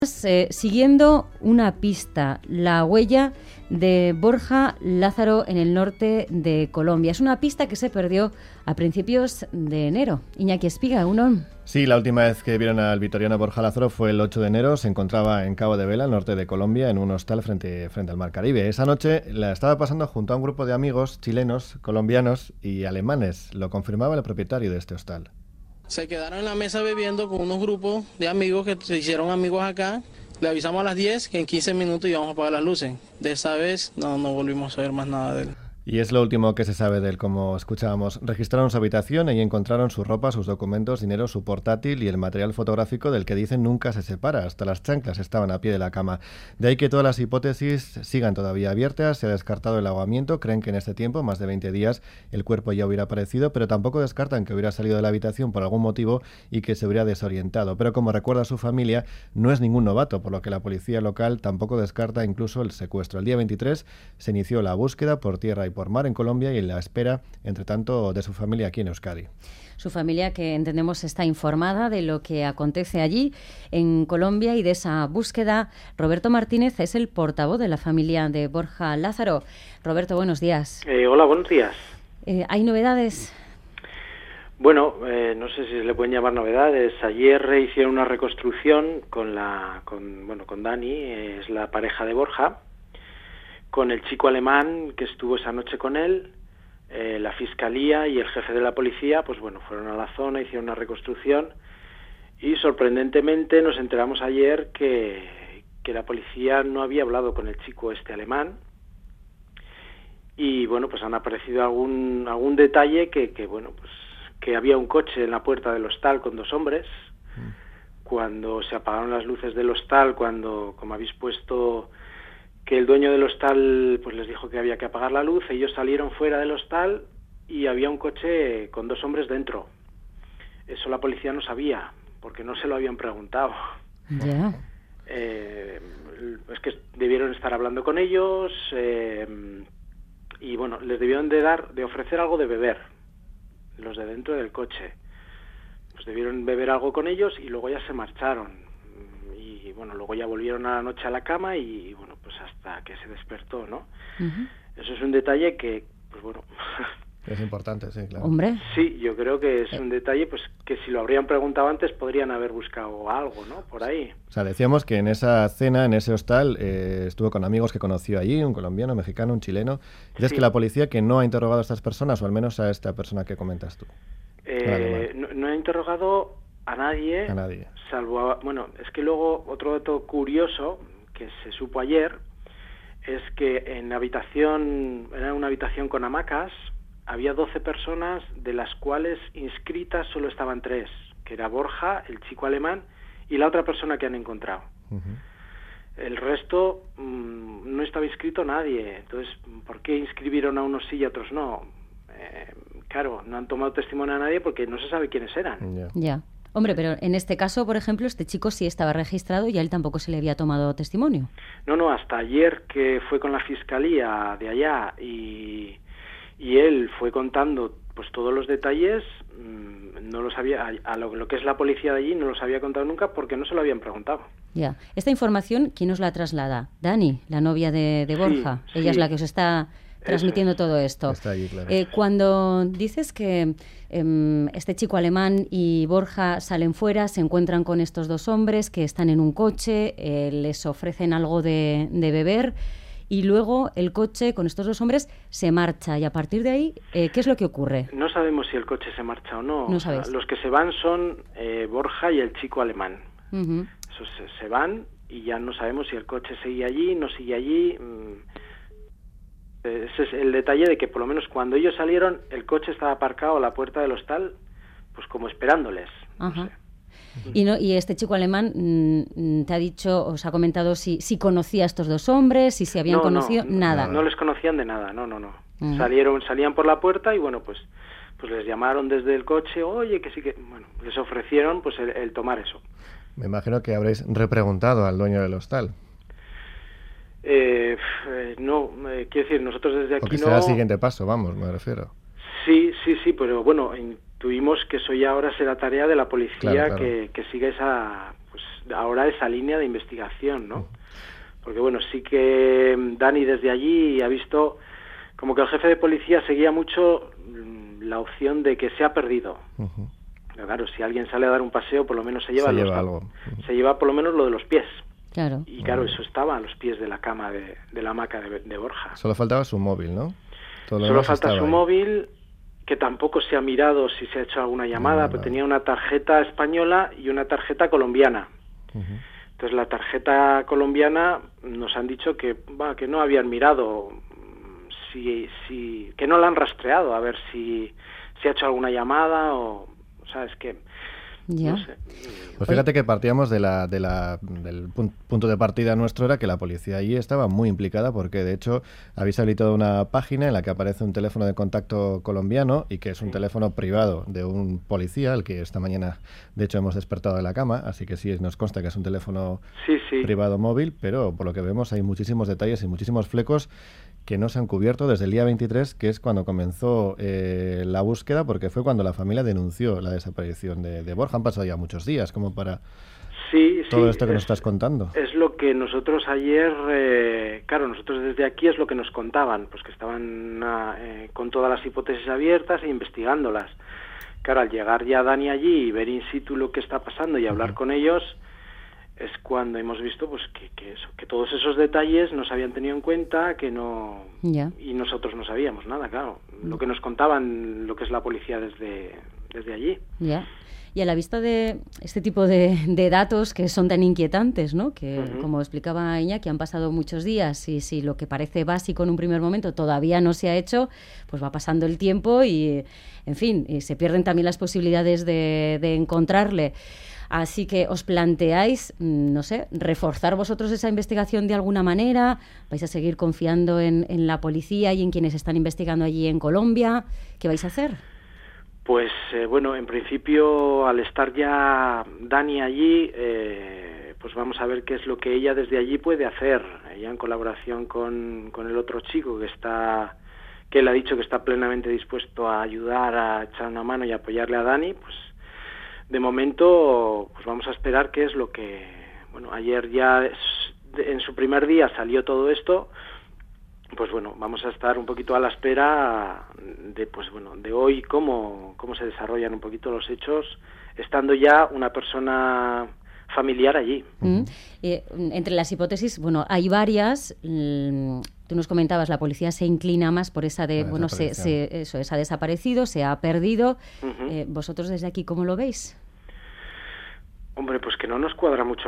Siguiendo una pista, la huella de Borja Lázaro en el norte de Colombia. Es una pista que se perdió a principios de enero. Iñaki Espiga, Egunon. Sí, la última vez que vieron al vitoriano Borja Lázaro fue el 8 de enero. Se encontraba en Cabo de Vela, al norte de Colombia, en un hostal frente al Mar Caribe. Esa noche la estaba pasando junto a un grupo de amigos chilenos, colombianos y alemanes. Lo confirmaba el propietario de este hostal. Se quedaron en la mesa bebiendo con unos grupos de amigos que se hicieron amigos acá. Le avisamos a las 10 que en 15 minutos íbamos a apagar las luces. De esa vez no volvimos a ver más nada de él. Y es lo último que se sabe de él, como escuchábamos. Registraron su habitación y encontraron su ropa, sus documentos, dinero, su portátil y el material fotográfico del que dicen nunca se separa. Hasta las chanclas estaban a pie de la cama. De ahí que todas las hipótesis sigan todavía abiertas. Se ha descartado el ahogamiento. Creen que en este tiempo, más de 20 días, el cuerpo ya hubiera aparecido, pero tampoco descartan que hubiera salido de la habitación por algún motivo y que se hubiera desorientado. Pero como recuerda su familia, no es ningún novato, por lo que la policía local tampoco descarta incluso el secuestro. El día 23 se inició la búsqueda por tierra y por mar en Colombia y en la espera, entre tanto, de su familia aquí en Euskadi. Su familia, que entendemos está informada de lo que acontece allí en Colombia y de esa búsqueda. Roberto Martínez es el portavoz de la familia de Borja Lázaro. Roberto, buenos días. Hola, buenos días. ¿Hay novedades? Bueno, no sé si se le pueden llamar novedades. Ayer hicieron una reconstrucción con Dani, es la pareja de Borja, con el chico alemán que estuvo esa noche con él. La fiscalía y el jefe de la policía, pues bueno, fueron a la zona, hicieron una reconstrucción y sorprendentemente nos enteramos ayer que la policía no había hablado con el chico alemán y bueno, pues han aparecido algún detalle que había un coche en la puerta del hostal con dos hombres. Cuando se apagaron las luces del hostal, como habéis puesto, que el dueño del hostal pues les dijo que había que apagar la luz, ellos salieron fuera del hostal y había un coche con dos hombres dentro. Eso la policía no sabía, porque no se lo habían preguntado. Ya. Es que debieron estar hablando con ellos y bueno, les debieron de ofrecer algo de beber, los de dentro del coche. Pues debieron beber algo con ellos y luego ya se marcharon. Y bueno, luego ya volvieron a la noche a la cama y bueno, pues hasta que se despertó, ¿no? Uh-huh. Eso es un detalle que, pues bueno... Es importante, sí, claro. Hombre. Sí, yo creo que es un detalle pues que si lo habrían preguntado antes podrían haber buscado algo, ¿no? Por ahí. O sea, decíamos que en esa cena, en ese hostal, estuvo con amigos que conoció allí, un colombiano, un mexicano, un chileno. Dices Sí. que la policía que no ha interrogado a estas personas, o al menos a esta persona que comentas tú. No he interrogado a nadie. A nadie. Salvo, bueno, es que luego otro dato curioso que se supo ayer es que en la habitación, era una habitación con hamacas, había 12 personas, de las cuales inscritas solo estaban 3, que era Borja, el chico alemán, y la otra persona que han encontrado. Uh-huh. El resto no estaba inscrito nadie. Entonces, ¿por qué inscribieron a unos sí y a otros no? Claro, no han tomado testimonio a nadie porque no se sabe quiénes eran. Yeah. Ya. Hombre, pero en este caso, por ejemplo, este chico sí estaba registrado y a él tampoco se le había tomado testimonio. No, hasta ayer que fue con la fiscalía de allá y él fue contando pues todos los detalles, no los había, a lo que es la policía de allí no los había contado nunca porque no se lo habían preguntado. Ya. Esta información, ¿quién os la traslada? Dani, la novia de Borja. Sí, Ella es sí. la que os está transmitiendo todo esto. Está allí, claro. Cuando dices que este chico alemán y Borja salen fuera, se encuentran con estos dos hombres que están en un coche, les ofrecen algo de beber y luego el coche con estos dos hombres se marcha y a partir de ahí, ¿qué es lo que ocurre? No sabemos si el coche se marcha o no. No O sea, sabéis. los que se van son Borja y el chico alemán. Uh-huh. Esos se van y ya no sabemos si el coche sigue allí, no sigue allí. Ese es el detalle de que por lo menos cuando ellos salieron el coche estaba aparcado a la puerta del hostal, pues como esperándoles. Ajá. No sé. Y este chico alemán te ha dicho, os ha comentado si conocía a estos dos hombres, si se habían conocido, nada. No les conocían de nada, no. Uh-huh. Salían por la puerta y bueno, pues les llamaron desde el coche, oye, que sí que... Bueno, les ofrecieron pues el tomar eso. Me imagino que habréis repreguntado al dueño del hostal. Quiero decir, nosotros desde aquí ¿O qué será el siguiente paso? Vamos, me refiero. Sí, pero bueno, intuimos que eso ya ahora será tarea de la policía. Claro. Que siga ahora esa línea de investigación, ¿no? Porque bueno, sí que Dani desde allí ha visto como que el jefe de policía seguía mucho la opción de que se ha perdido. Pero claro, si alguien sale a dar un paseo, por lo menos se lleva algo. Se lleva por lo menos lo de los pies. Claro. Y claro, eso estaba a los pies de la cama de la hamaca de Borja. Solo faltaba su móvil, ¿no? Solo falta su móvil, que tampoco se ha mirado si se ha hecho alguna llamada, pero tenía una tarjeta española y una tarjeta colombiana. Entonces la tarjeta colombiana nos han dicho que no habían mirado, que no la han rastreado, a ver si ha hecho alguna llamada o sabes que ya. No sé. Pues fíjate que partíamos del punto de partida nuestro era que la policía allí estaba muy implicada porque de hecho habéis habilitado una página en la que aparece un teléfono de contacto colombiano y que es un teléfono privado de un policía, el que esta mañana de hecho hemos despertado de la cama, así que sí nos consta que es un teléfono privado móvil, pero por lo que vemos hay muchísimos detalles y muchísimos flecos que no se han cubierto desde el día 23, que es cuando comenzó la búsqueda, porque fue cuando la familia denunció la desaparición de Borja. Han pasado ya muchos días como para todo esto que nos estás contando. Es lo que nosotros ayer, nosotros desde aquí es lo que nos contaban, pues que estaban con todas las hipótesis abiertas e investigándolas. Claro, al llegar ya Dani allí y ver in situ lo que está pasando y hablar con ellos, es cuando hemos visto pues que todos esos detalles no se habían tenido en cuenta, que no y nosotros no sabíamos nada, claro. Lo que nos contaban, lo que es la policía desde allí. Ya. Y a la vista de este tipo de datos que son tan inquietantes, ¿no? Que, como explicaba Iñaki, han pasado muchos días y si lo que parece básico en un primer momento todavía no se ha hecho, pues va pasando el tiempo y, en fin, y se pierden también las posibilidades de encontrarle. Así que os planteáis, no sé, reforzar vosotros esa investigación de alguna manera, vais a seguir confiando en la policía y en quienes están investigando allí en Colombia. ¿Qué vais a hacer? Pues en principio al estar ya Dani allí, pues vamos a ver qué es lo que ella desde allí puede hacer. Ella en colaboración con el otro chico que él ha dicho que está plenamente dispuesto a ayudar, a echar una mano y apoyarle a Dani, pues de momento pues vamos a esperar qué es lo que... Bueno, ayer ya en su primer día salió todo esto, pues bueno, vamos a estar un poquito a la espera de hoy cómo se desarrollan un poquito los hechos, estando ya una persona familiar allí. Entre las hipótesis, bueno, hay varias. Tú nos comentabas, la policía se inclina más por esa de, se ha desaparecido, se ha perdido. ¿Vosotros desde aquí cómo lo veis? Hombre, pues que no nos cuadra mucho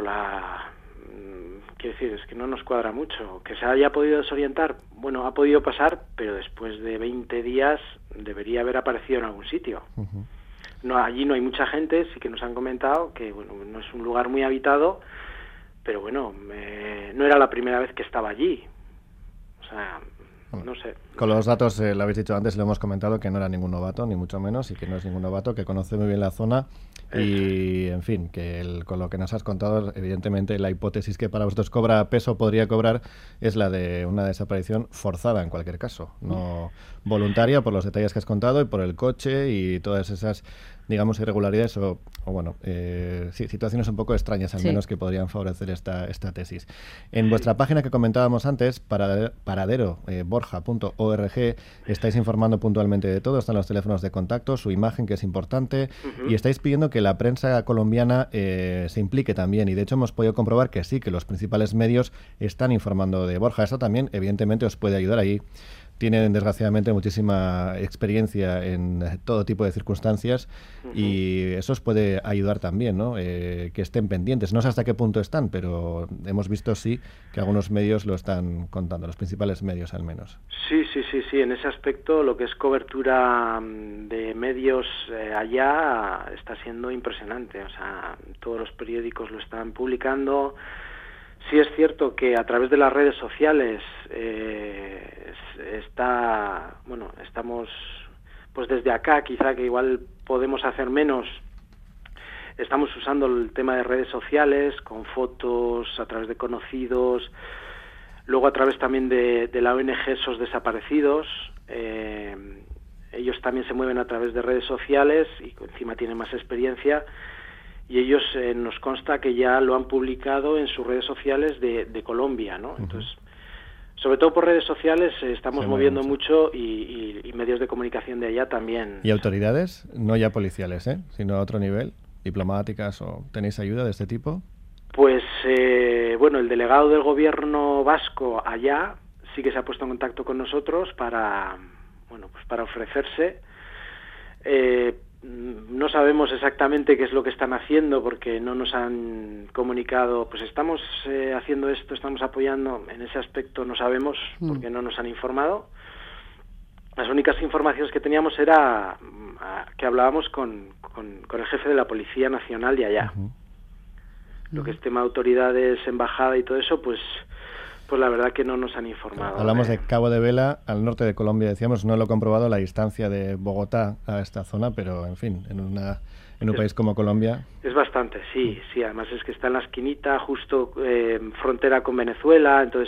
Quiero decir, es que no nos cuadra mucho. Que se haya podido desorientar, bueno, ha podido pasar, pero después de 20 días debería haber aparecido en algún sitio. No, allí no hay mucha gente, sí que nos han comentado que, bueno, no es un lugar muy habitado, pero bueno, no era la primera vez que estaba allí. O sea, no sé. Con los datos, lo habéis dicho antes, lo hemos comentado, que no era ningún novato, ni mucho menos, y que no es ningún novato, que conoce muy bien la zona. Y, en fin, que con lo que nos has contado, evidentemente, la hipótesis que para vosotros podría cobrar, es la de una desaparición forzada, en cualquier caso. No voluntaria, por los detalles que has contado, y por el coche, y todas esas, digamos, irregularidades situaciones un poco extrañas, al menos, que podrían favorecer esta tesis. En vuestra página que comentábamos antes, paraderoborja.org, estáis informando puntualmente de todo, están los teléfonos de contacto, su imagen, que es importante, y estáis pidiendo que la prensa colombiana se implique también, y de hecho hemos podido comprobar que sí, que los principales medios están informando de Borja. Eso también, evidentemente, os puede ayudar ahí. Tienen, desgraciadamente, muchísima experiencia en todo tipo de circunstancias y eso os puede ayudar también, ¿no? Que estén pendientes. No sé hasta qué punto están, pero hemos visto, sí, que algunos medios lo están contando, los principales medios al menos. Sí. En ese aspecto, lo que es cobertura de medios allá está siendo impresionante. O sea, todos los periódicos lo están publicando. Sí es cierto que a través de las redes sociales estamos, pues desde acá, quizá que igual podemos hacer menos, estamos usando el tema de redes sociales, con fotos a través de conocidos, luego a través también de la ONG SOS Desaparecidos. Ellos también se mueven a través de redes sociales y encima tienen más experiencia. y ellos nos consta que ya lo han publicado en sus redes sociales de Colombia, ¿no? Entonces, sobre todo por redes sociales estamos moviendo mucho y medios de comunicación de allá también. ¿Y autoridades? No ya policiales, sino a otro nivel, diplomáticas, o tenéis ayuda de este tipo? Pues, bueno, el delegado del gobierno vasco allá sí que se ha puesto en contacto con nosotros para ofrecerse. No sabemos exactamente qué es lo que están haciendo porque no nos han comunicado, pues estamos haciendo esto, estamos apoyando, en ese aspecto no sabemos porque no nos han informado. Las únicas informaciones que teníamos era que hablábamos con el jefe de la Policía Nacional de allá. Lo que es tema de autoridades, embajada y todo eso, pues la verdad que no nos han informado. Hablamos de Cabo de Vela, al norte de Colombia, decíamos, no lo he comprobado la distancia de Bogotá a esta zona, pero en fin, en un país como Colombia... Es bastante, sí, además es que está en la esquinita, justo frontera con Venezuela, entonces,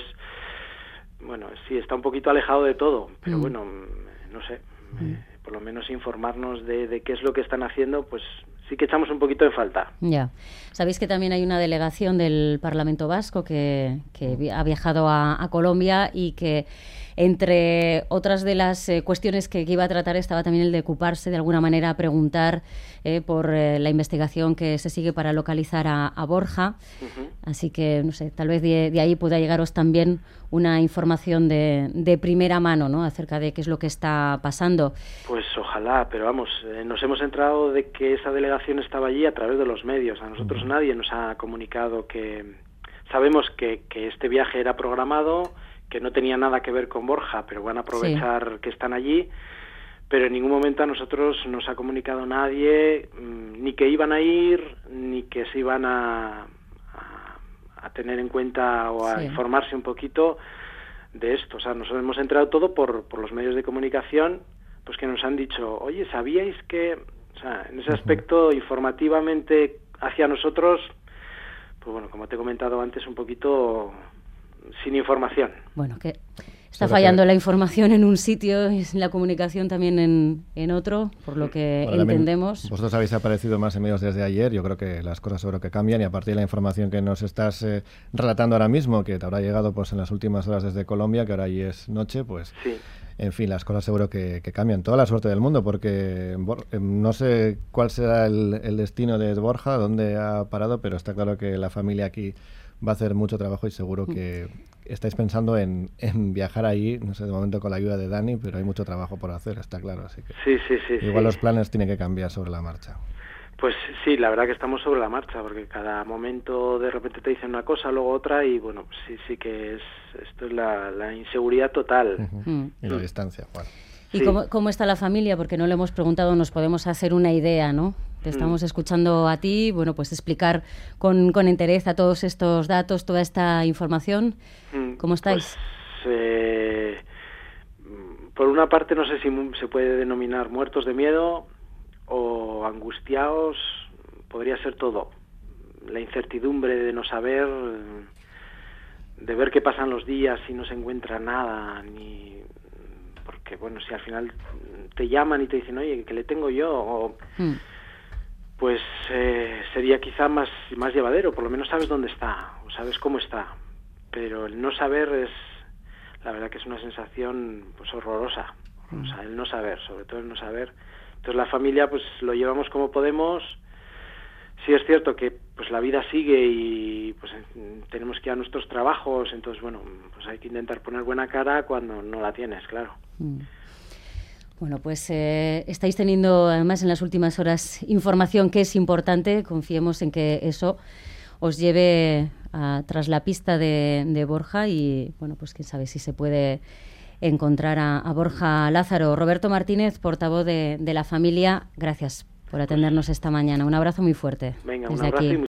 bueno, sí, está un poquito alejado de todo, pero bueno, no sé, por lo menos informarnos de qué es lo que están haciendo, pues sí que echamos un poquito de falta. Ya. Sabéis que también hay una delegación del Parlamento Vasco que ha viajado a Colombia y que, entre otras de las cuestiones que iba a tratar, estaba también el de ocuparse, de alguna manera, a preguntar por la investigación que se sigue para localizar a Borja. Así que, no sé, tal vez de ahí pueda llegaros también una información de primera mano, ¿no?, acerca de qué es lo que está pasando. Pues ojalá, pero vamos, nos hemos enterado de que esa delegación estaba allí a través de los medios. A nosotros nadie nos ha comunicado que... Sabemos que este viaje era programado, que no tenía nada que ver con Borja, pero van a aprovechar que están allí, pero en ningún momento a nosotros nos ha comunicado nadie, ni que iban a ir, ni que se iban a tener en cuenta o a informarse un poquito de esto. O sea, nos hemos enterado todo por los medios de comunicación, pues que nos han dicho, oye, ¿sabíais que...? O sea, en ese aspecto, informativamente hacia nosotros, pues bueno, como te he comentado antes, un poquito sin información. Bueno, que está fallando la información en un sitio y la comunicación también en otro, por lo que entendemos. Vosotros habéis aparecido más en medios desde ayer, yo creo que las cosas seguro que cambian, y a partir de la información que nos estás relatando ahora mismo, que te habrá llegado pues en las últimas horas desde Colombia, que ahora allí es noche, pues... Sí. En fin, las cosas seguro que cambian. Toda la suerte del mundo, porque no sé cuál será el destino de Borja, dónde ha parado, pero está claro que la familia aquí va a hacer mucho trabajo y seguro que estáis pensando en viajar ahí, no sé, de momento con la ayuda de Dani, pero hay mucho trabajo por hacer, está claro. Así que igual los planes tienen que cambiar sobre la marcha. Pues sí, la verdad que estamos sobre la marcha, porque cada momento de repente te dicen una cosa, luego otra, y bueno, sí que esto es la inseguridad total. Y la distancia, bueno. ¿Y cómo está la familia? Porque no le hemos preguntado, nos podemos hacer una idea, ¿no? Te estamos escuchando a ti, bueno, pues explicar con entereza todos estos datos, toda esta información. ¿Cómo estáis? Pues, por una parte, no sé si se puede denominar muertos de miedo o angustiados, podría ser todo. La incertidumbre de no saber, de ver qué pasan los días y no se encuentra nada, porque bueno, si al final te llaman y te dicen, oye, ¿qué le tengo yo? Pues sería quizá más llevadero, por lo menos sabes dónde está, o sabes cómo está, pero el no saber la verdad que es una sensación pues horrorosa, o sea, el no saber, sobre todo el no saber. Entonces la familia pues lo llevamos como podemos. Sí es cierto que pues la vida sigue y pues tenemos que ir a nuestros trabajos, entonces bueno, pues hay que intentar poner buena cara cuando no la tienes, claro. Bueno, pues estáis teniendo además en las últimas horas información que es importante, confiemos en que eso os lleve tras la pista de Borja y bueno, pues quién sabe si se puede encontrar a Borja Lázaro. Roberto Martínez, portavoz de la familia, gracias por atendernos esta mañana. Un abrazo muy fuerte. Venga, un abrazo.